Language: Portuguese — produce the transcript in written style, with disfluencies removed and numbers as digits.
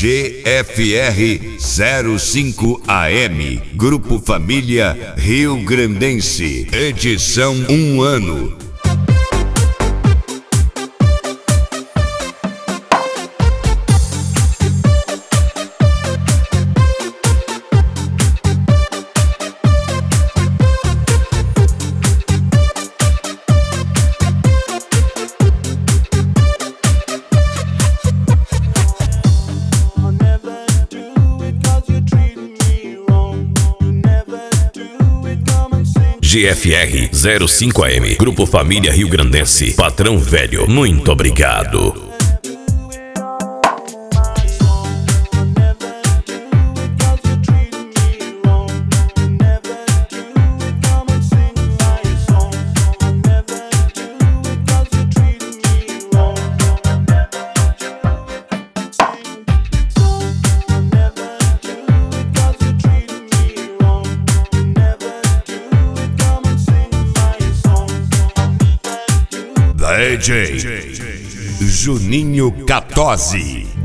GFR 05 AM, Grupo Família Rio Grandense, edição 1 ano. GFR 05 AM, Grupo Família Rio Grandense, Patrão Velho, muito obrigado. DJ Juninho Catozzi.